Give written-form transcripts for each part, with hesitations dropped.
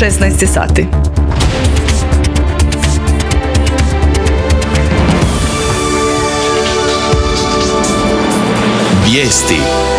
16 sati. Vijesti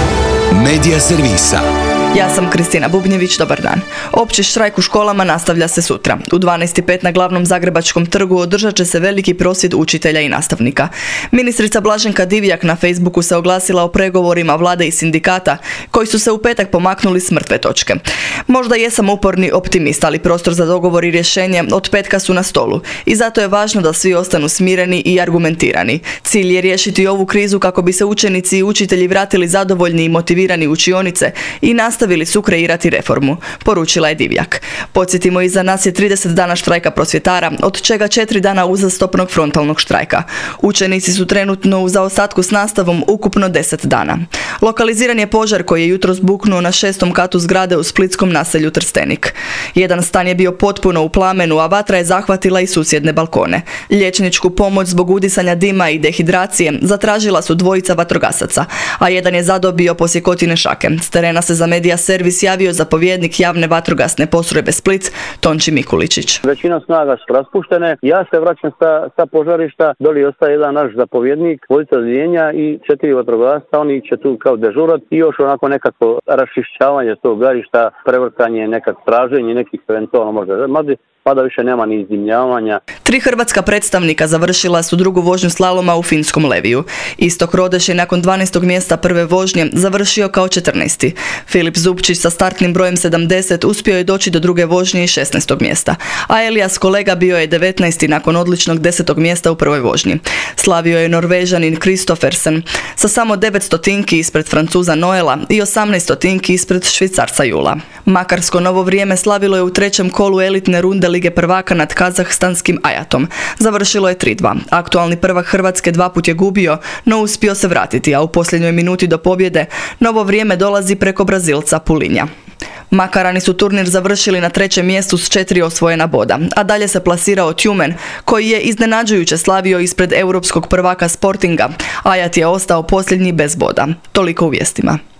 Medija servisa. Ja sam Kristina Bubnjević, dobar dan. Opći štrajk u školama nastavlja se sutra. U 12:05 na glavnom Zagrebačkom trgu održat će se veliki prosvjed učitelja i nastavnika. Ministrica Blaženka Divjak na Facebooku se oglasila o pregovorima vlade i sindikata, koji su se u petak pomaknuli s mrtve točke. Možda jesam uporni optimist, ali prostor za dogovor i rješenje od petka su na stolu. I zato je važno da svi ostanu smireni i argumentirani. Cilj je riješiti ovu krizu kako bi se učenici i učitelji vratili zadovoljni i motivirani u učionice i nastavili su kreirati reformu, poručila je Divjak. Podsjetimo, iza nas je 30 dana štrajka prosvjetara, od čega 4 dana uzastopnog frontalnog štrajka. Učenici su trenutno u zaostatku s nastavom ukupno 10 dana. Lokaliziran je požar koji je jutros buknuo na 6. katu zgrade u splitskom naselju Trstenik. Jedan stan je bio potpuno u plamenu, a vatra je zahvatila i susjedne balkone. Liječničku pomoć zbog udisanja dima i dehidracije zatražila su dvojica vatrogasaca, a jedan je zadobio posjekotine šake. S terena se za Medija servis javio zapovjednik javne vatrogasne postrojbe Split, Tonči Mikuličić. Većina snaga su raspuštene. Ja se vraćam sa požarišta, doli ostaje jedan naš zapovjednik, dvojica odjeljenja i 4 vatrogasca. Oni će tu kao dežurat i još onako nekako raščišćavanje tog garišta, prevrtanje, nekak traženje nekih eventualno možda mada više nema ni izdimljavanja. 3 hrvatska predstavnika završila su drugu vožnju slaloma u finskom Leviju. Istok Rodeš je nakon 12. mjesta prve vožnje završio kao 14. Filip Zupčić sa startnim brojem 70 uspio je doći do druge vožnje i 16. mjesta, a Elias Kolega bio je 19. nakon odličnog 10. mjesta u prvoj vožnji. Slavio je Norvežanin Kristoffersen sa samo 9 stotinki ispred Francuza Noela i 18 stotinki ispred Švicarca Jula. Makarsko novo vrijeme slavilo je u trećem kolu elitne runde Lige prvaka nad kazahstanskim Ajatom. Završilo je 3:2. Aktualni prvak Hrvatske 2 put je gubio, no uspio se vratiti, a u posljednjoj minuti do pobjede novo vrijeme dolazi preko Brazilca Pulinja. Makarani su turnir završili na 3. mjestu s 4 osvojena boda, a dalje se plasirao Tjumen, koji je iznenađujuće slavio ispred europskog prvaka Sportinga. Ajat je ostao posljednji bez boda. Toliko u vijestima.